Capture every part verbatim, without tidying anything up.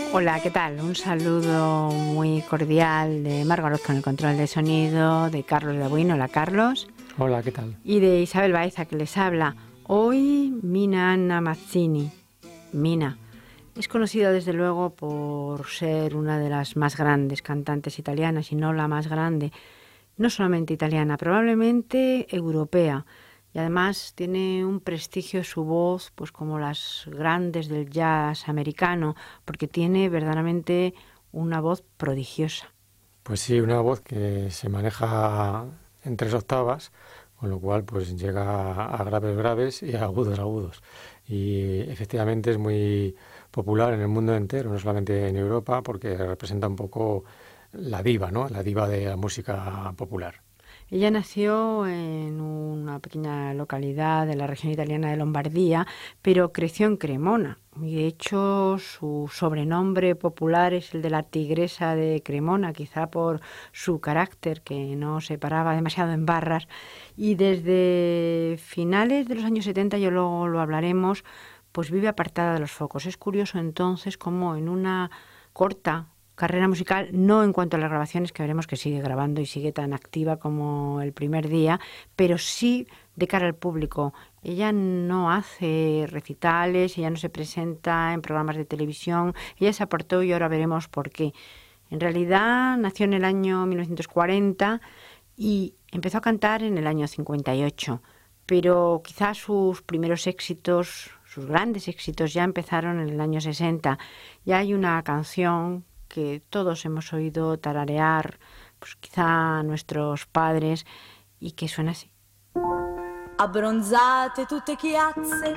Hola, ¿qué tal? Un saludo muy cordial de Margo Orozco en el control de sonido, de Carlos Dabuino. Hola, Carlos. Hola, ¿qué tal? Y de Isabel Baeza, que les habla. Hoy Mina Anna Mazzini. Mina es conocida desde luego por ser una de las más grandes cantantes italianas, y no la más grande, no solamente italiana, probablemente europea. Y además tiene un prestigio su voz, pues como las grandes del jazz americano, porque tiene verdaderamente una voz prodigiosa. Pues sí, una voz que se maneja en tres octavas, con lo cual pues llega a graves graves y a agudos agudos. Y efectivamente es muy popular en el mundo entero, no solamente en Europa, porque representa un poco la diva, ¿no? La diva de la música popular. Ella nació en una pequeña localidad de la región italiana de Lombardía, pero creció en Cremona. Y de hecho su sobrenombre popular es el de la tigresa de Cremona, quizá por su carácter, que no se paraba demasiado en barras. Y desde finales de los años setenta, y luego lo hablaremos, pues vive apartada de los focos. Es curioso entonces cómo en una corta carrera musical, no en cuanto a las grabaciones, que veremos que sigue grabando y sigue tan activa como el primer día, pero sí de cara al público. Ella no hace recitales, ella no se presenta en programas de televisión, ella se apartó y ahora veremos por qué. En realidad nació en el año mil novecientos cuarenta y empezó a cantar en el año cincuenta y ocho, pero quizás sus primeros éxitos, sus grandes éxitos ya empezaron en el año sesenta. Ya hay una canción que todos hemos oído tararear, pues quizá nuestros padres, y que suena así. Abbronzate tutte chiazze,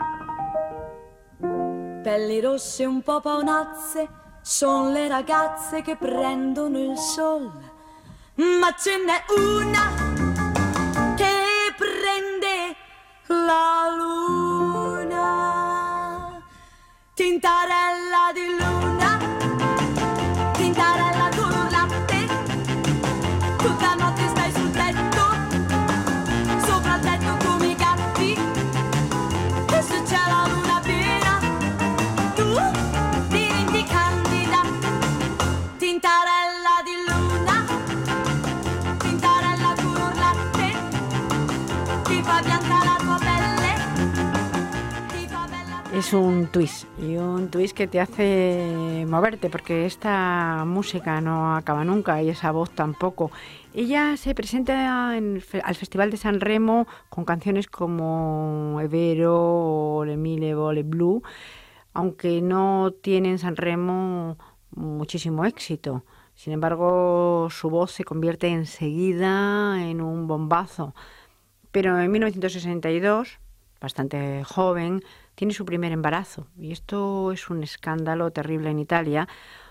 pelli rosse un po' paonazze, son le ragazze che prendono il sol, ma ce n'è una che prende la luna, tintarella di luna. Es un twist, y un twist que te hace moverte, porque esta música no acaba nunca y esa voz tampoco. Ella se presenta en, al Festival de San Remo con canciones como Evero o Le Mille Vole Blu, aunque no tiene en San Remo muchísimo éxito. Sin embargo, su voz se convierte enseguida en un bombazo. Pero en mil novecientos sesenta y dos, bastante joven, tiene su primer embarazo, y esto es un escándalo terrible en Italia,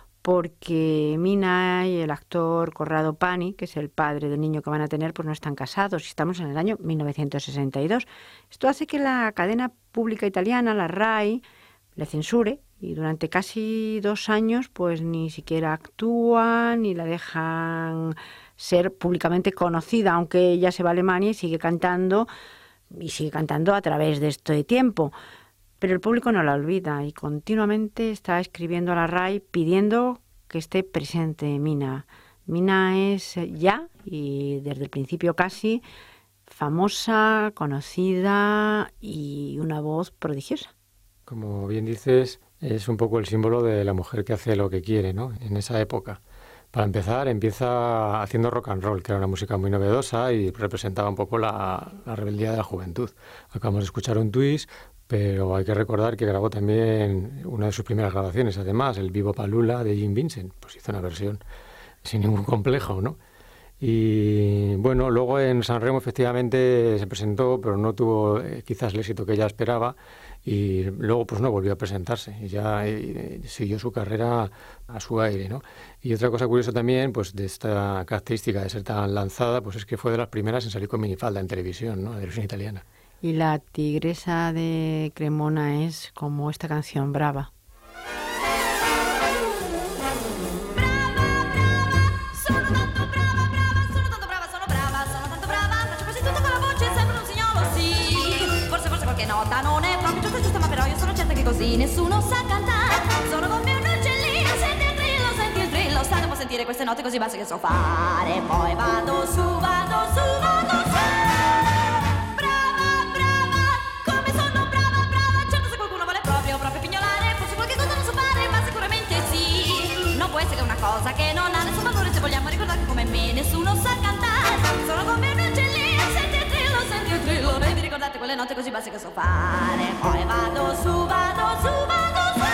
porque Mina y el actor Corrado Pani, que es el padre del niño que van a tener, pues no están casados, y estamos en el año mil novecientos sesenta y dos. Esto hace que la cadena pública italiana, la RAI, le censure, y durante casi dos años pues ni siquiera actúa, ni la dejan ser públicamente conocida, aunque ella se va a Alemania y sigue cantando, y sigue cantando a través de este tiempo. Pero el público no la olvida y continuamente está escribiendo a la RAI pidiendo que esté presente Mina. Mina es ya, y desde el principio casi, famosa, conocida y una voz prodigiosa. Como bien dices, es un poco el símbolo de la mujer que hace lo que quiere, ¿no? En esa época. Para empezar, empieza haciendo rock and roll, que era una música muy novedosa y representaba un poco la, la rebeldía de la juventud. Acabamos de escuchar un twist, pero hay que recordar que grabó también una de sus primeras grabaciones, además, el Vivo Palula de Jim Vincent. Pues hizo una versión sin ningún complejo, ¿no? Y bueno, luego en San Remo efectivamente se presentó, pero no tuvo eh, quizás el éxito que ella esperaba, y luego pues no volvió a presentarse y ya eh, siguió su carrera a su aire, ¿no? Y otra cosa curiosa también, pues de esta característica de ser tan lanzada, pues es que fue de las primeras en salir con minifalda en televisión, ¿no? De televisión italiana. Y la tigresa de Cremona es como esta canción, Brava. Nota non è proprio giusta giusta, ma però io sono certa che così nessuno sa cantare. Sono come un uccellino dire queste note così basse che so fare. Poi vado su, vado su, vado su. Brava, brava, come sono brava, brava. Certo, se qualcuno vuole proprio, proprio pignolare, forse qualche cosa non so fare, ma sicuramente sì. Non può essere una cosa che non ha nessun valore, se vogliamo ricordare che come me nessuno sa cantare. Sono come un uccellino, senti il trillo, senti il trillo. E vi ricordate quelle note così basse che so fare. Poi vado su, vado su, vado su.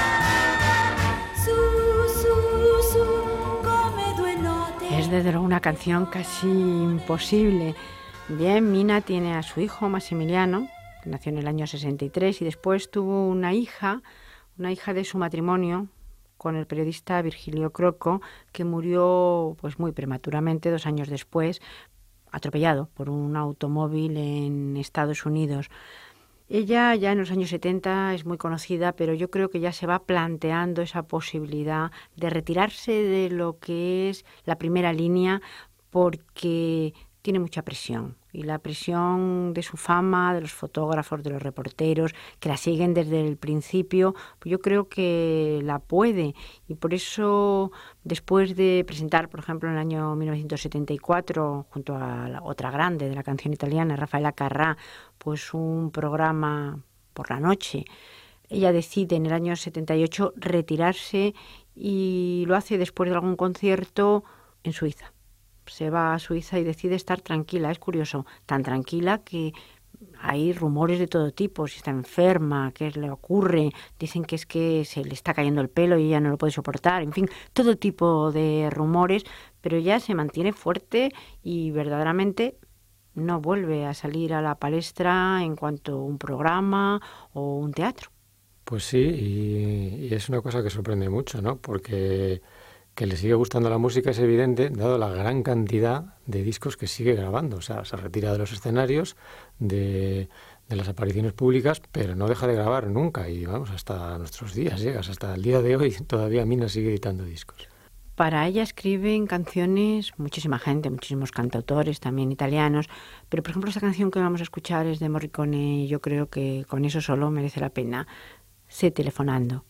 Su, su, su, come due note. Es desde luego una canción casi imposible. Bien, Mina tiene a su hijo Massimiliano, que nació en el año sesenta y tres, y después tuvo una hija, una hija de su matrimonio con el periodista Virgilio Croco, que murió pues muy prematuramente, dos años después, atropellado por un automóvil en Estados Unidos. Ella ya en los años setenta es muy conocida, pero yo creo que ya se va planteando esa posibilidad de retirarse de lo que es la primera línea, porque tiene mucha presión, y la presión de su fama, de los fotógrafos, de los reporteros, que la siguen desde el principio, pues yo creo que la puede, y por eso después de presentar, por ejemplo, en el año mil novecientos setenta y cuatro, junto a la otra grande de la canción italiana, Rafaela Carrà, pues un programa por la noche, ella decide en el año setenta y ocho retirarse, y lo hace después de algún concierto en Suiza. Se va a Suiza y decide estar tranquila. Es curioso, tan tranquila que hay rumores de todo tipo, si está enferma, qué le ocurre, dicen que es que se le está cayendo el pelo y ella no lo puede soportar, en fin, todo tipo de rumores, pero ella se mantiene fuerte y verdaderamente no vuelve a salir a la palestra en cuanto a un programa o un teatro. Pues sí, y, y es una cosa que sorprende mucho, ¿no? Porque que le sigue gustando la música es evidente, dado la gran cantidad de discos que sigue grabando. O sea, se retira de los escenarios, de, de las apariciones públicas, pero no deja de grabar nunca. Y vamos, hasta nuestros días llegas, hasta el día de hoy todavía Mina sigue editando discos. Para ella escriben canciones muchísima gente, muchísimos cantautores, también italianos, pero por ejemplo esta canción que vamos a escuchar es de Morricone, y yo creo que con eso solo merece la pena. Sé telefonando.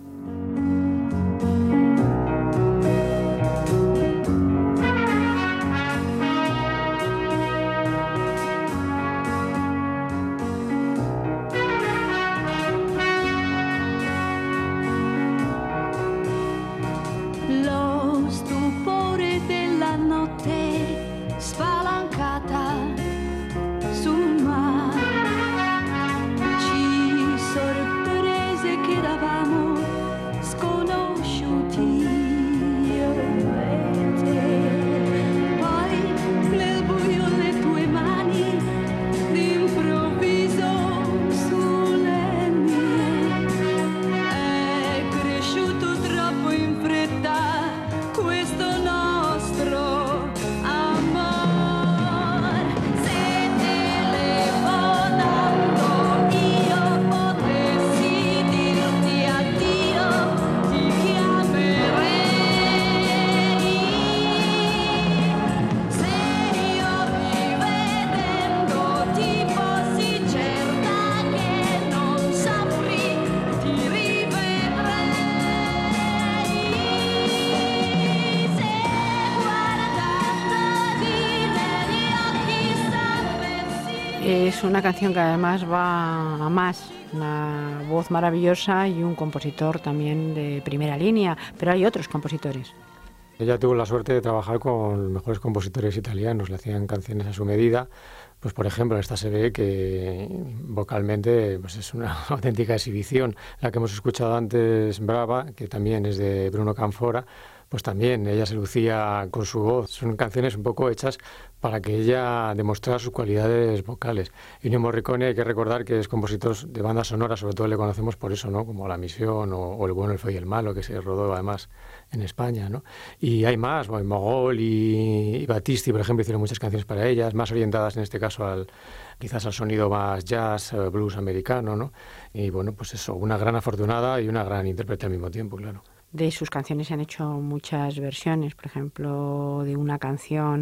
Es una canción que además va a más, una voz maravillosa y un compositor también de primera línea, pero hay otros compositores. Ella tuvo la suerte de trabajar con los mejores compositores italianos, le hacían canciones a su medida. Pues por ejemplo, esta se ve que vocalmente pues es una auténtica exhibición. La que hemos escuchado antes, Brava, que también es de Bruno Canfora, pues también ella se lucía con su voz. Son canciones un poco hechas para que ella demostrara sus cualidades vocales. Y Ennio Morricone, hay que recordar que es compositor de bandas sonoras, sobre todo le conocemos por eso, ¿no? Como La Misión o, o El bueno, el feo y el malo, que se rodó además en España, ¿no? Y hay más, bueno, Mogol y, y Battisti, por ejemplo, hicieron muchas canciones para ellas, más orientadas en este caso al quizás al sonido más jazz, blues americano, ¿no? Y bueno, pues eso, una gran afortunada y una gran intérprete al mismo tiempo, claro. De sus canciones se han hecho muchas versiones, por ejemplo, de una canción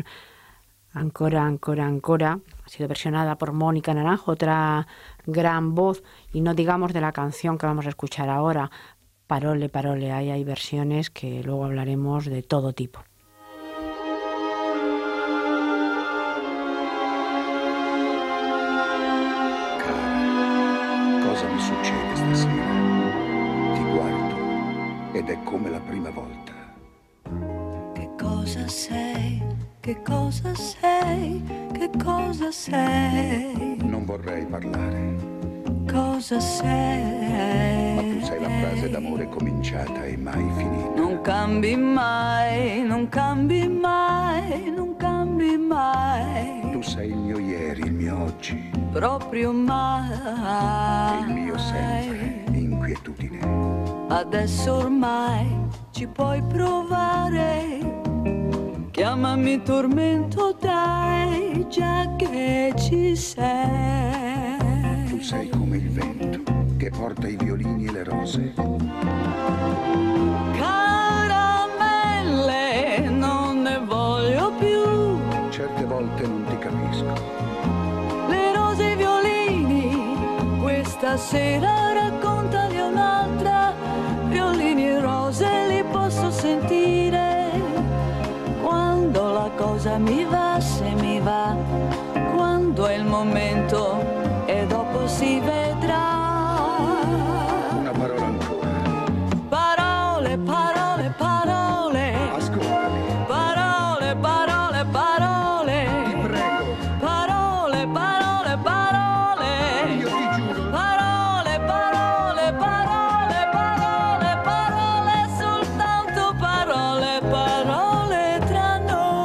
Ancora, Ancora, Ancora, ha sido versionada por Mónica Naranjo, otra gran voz, y no digamos de la canción que vamos a escuchar ahora, Parole, Parole, ahí hay versiones que luego hablaremos de todo tipo. ed è come la prima volta. Che cosa sei? Che cosa sei? Che cosa sei? Non vorrei parlare. Cosa sei? Ma tu sei la frase d'amore cominciata e mai finita. Non cambi mai, non cambi mai, non cambi mai. Tu sei il mio ieri, il mio oggi. Proprio mai. Il mio sempre, inquietudine. Adesso ormai ci puoi provare. Chiamami tormento, dai, già che ci sei. Tu sei come il vento che porta i violini e le rose. Caramelle, non ne voglio più. Certe volte non ti capisco. Le rose e i violini, questa sera raccontali un'altra. Violini e rose li posso sentire. Quando la cosa mi va, se mi va, quando è il momento e dopo si vedrà. Una parola ancora. Parole, parole, parole. Ascoltami. Parole, parole, parole. Ti prego. Parole, parole, parole. Io ti giuro. Parole, parole, parole, parole, parole, soltanto parole, parole tra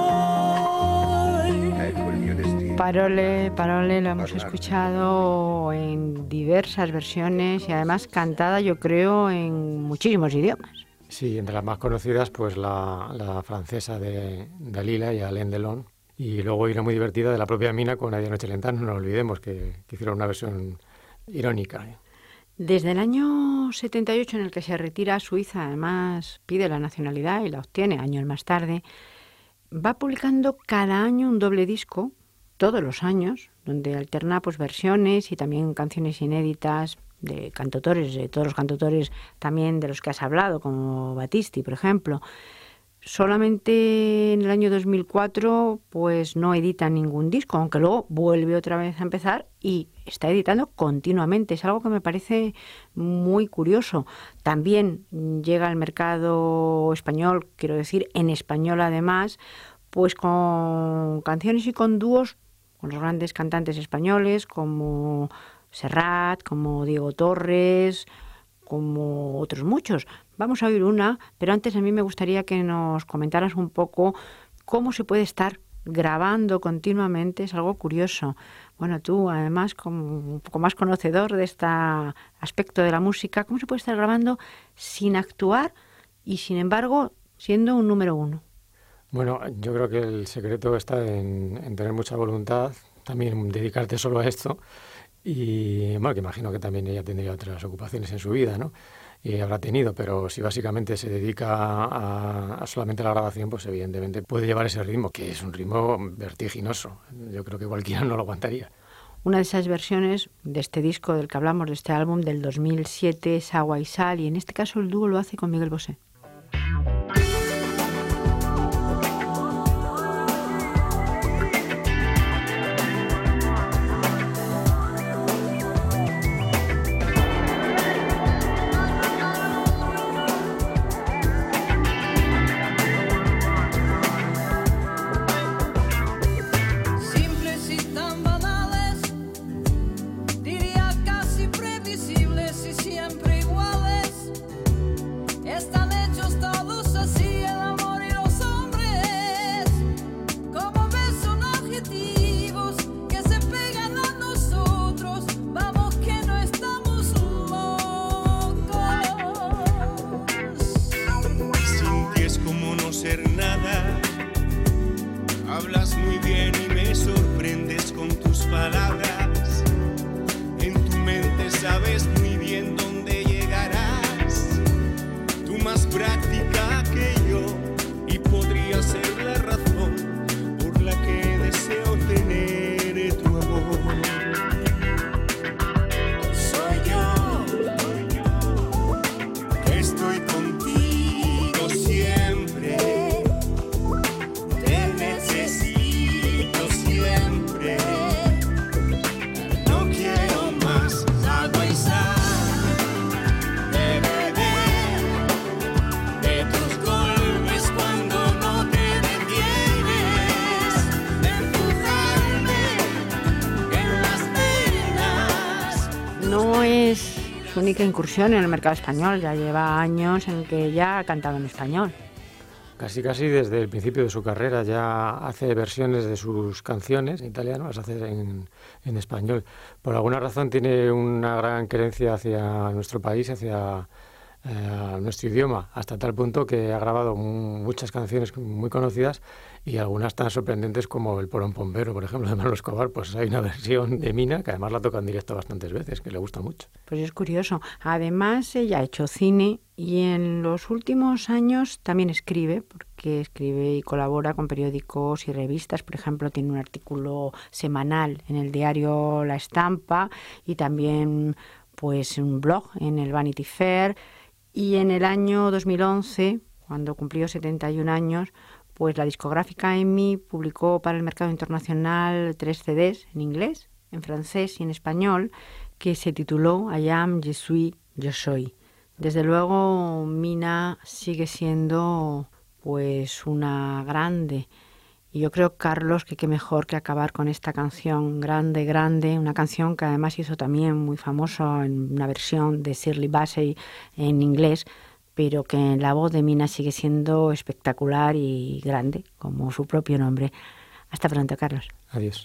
noi. Ecco il mio destino. Parole, Parole, lo hemos Parlar. escuchado en diversas versiones y además cantada, yo creo, en muchísimos idiomas. Sí, entre las más conocidas, pues la, la francesa de Dalila y Alain Delon. Y luego hay una muy divertida de la propia Mina con Nadia Nochelentano, no lo olvidemos, que, que hicieron una versión irónica. Desde el año setenta y ocho, en el que se retira a Suiza, además pide la nacionalidad y la obtiene años más tarde, va publicando cada año un doble disco, todos los años, donde alterna pues versiones y también canciones inéditas de cantautores, de todos los cantautores también de los que has hablado, como Battisti, por ejemplo. Solamente en el año dos mil cuatro pues no edita ningún disco, aunque luego vuelve otra vez a empezar y está editando continuamente. Es algo que me parece muy curioso. También llega al mercado español, quiero decir, en español además, pues con canciones y con dúos con los grandes cantantes españoles como Serrat, como Diego Torres, como otros muchos. Vamos a oír una, pero antes a mí me gustaría que nos comentaras un poco cómo se puede estar grabando continuamente. Es algo curioso. Bueno, tú además, como un poco más conocedor de este aspecto de la música, ¿cómo se puede estar grabando sin actuar y sin embargo siendo un número uno? Bueno, yo creo que el secreto está en, en tener mucha voluntad, también dedicarte solo a esto y, bueno, que imagino que también ella tendría otras ocupaciones en su vida, ¿no? Y habrá tenido, pero si básicamente se dedica a, a solamente la grabación, pues evidentemente puede llevar ese ritmo, que es un ritmo vertiginoso. Yo creo que cualquiera no lo aguantaría. Una de esas versiones de este disco del que hablamos, de este álbum del dos mil siete, es Agua y Sal, y en este caso el dúo lo hace con Miguel Bosé. su única incursión en el mercado español. Ya lleva años en que ella ha cantado en español. Casi casi desde el principio de su carrera ya hace versiones de sus canciones en italiano, las hace en, en español. Por alguna razón tiene una gran querencia hacia nuestro país, hacia eh, nuestro idioma, hasta tal punto que ha grabado muchas canciones muy conocidas y algunas tan sorprendentes como El Porón Pompero, por ejemplo, de Manolo Escobar. Pues hay una versión de Mina que además la toca en directo bastantes veces, que le gusta mucho. Pues es curioso. Además, ella ha hecho cine y en los últimos años también escribe, porque escribe y colabora con periódicos y revistas. Por ejemplo, tiene un artículo semanal en el diario La Estampa y también pues un blog en el Vanity Fair. Y en el año dos mil once, cuando cumplió setenta y un años, pues la discográfica E M I publicó para el mercado internacional tres C Ds en inglés, en francés y en español, que se tituló I am, je suis, yo soy. Desde luego, Mina sigue siendo pues una grande. Y yo creo, Carlos, que qué mejor que acabar con esta canción Grande, Grande, una canción que además hizo también muy famosa en una versión de Shirley Bassey en inglés, pero que en la voz de Mina sigue siendo espectacular y grande, como su propio nombre. Hasta pronto, Carlos. Adiós.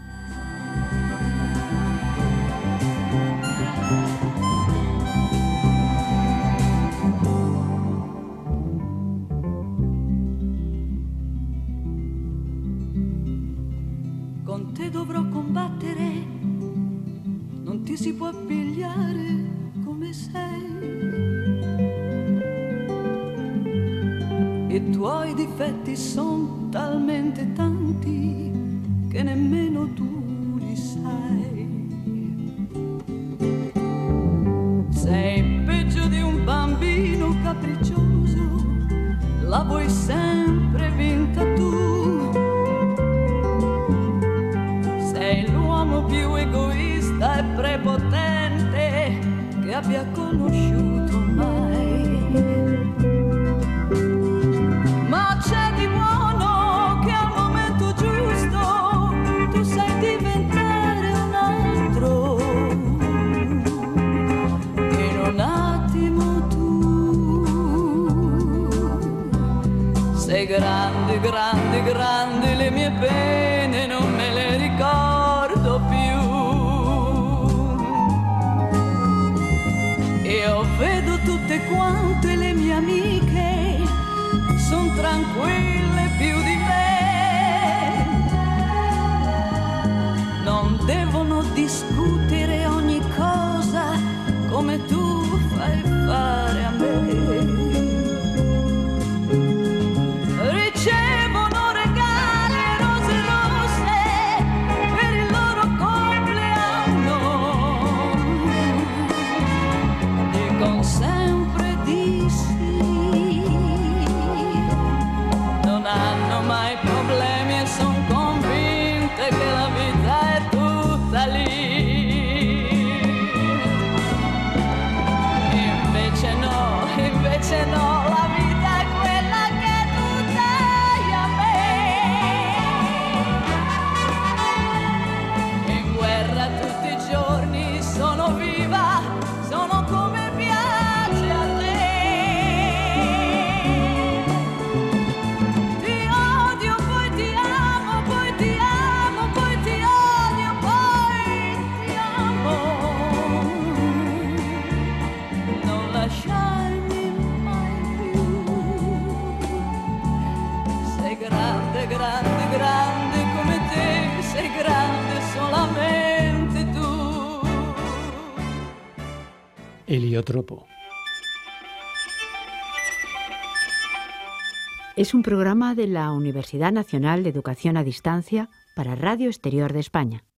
Con te dovrò combattere, non ti si può pigliare come sei. I tuoi difetti son talmente tanti che nemmeno tu li sai. Sei peggio di un bambino capriccioso, la vuoi sempre vinta tu. Sei l'uomo più egoista e prepotente che abbia conosciuto mai. Ma c'è di buono che al momento giusto tu sai diventare un altro. In un attimo tu sei grande, grande, grande, le mie pene non me le ricordo più. Io vedo tutte quante le mie amiche, son tranquille più di me. Non devono discutere ogni cosa come tu fai fare a me. Ricevono regali e rose rosse per il loro compleanno. Dicono sempre di sì. Non hanno mai problemi e son convinte che la vita è tutta lì. Invece no, invece no, la vita è quella che tu dai a me. In guerra tutti i giorni sono viva, sono come piace a te. Ti odio, poi ti amo, poi ti amo, poi ti odio, poi ti amo. Non lasciarmi mai più. Sei grande, grande, grande come te, sei grande solamente tu. Heliotropo. Es un programa de la Universidad Nacional de Educación a Distancia para Radio Exterior de España.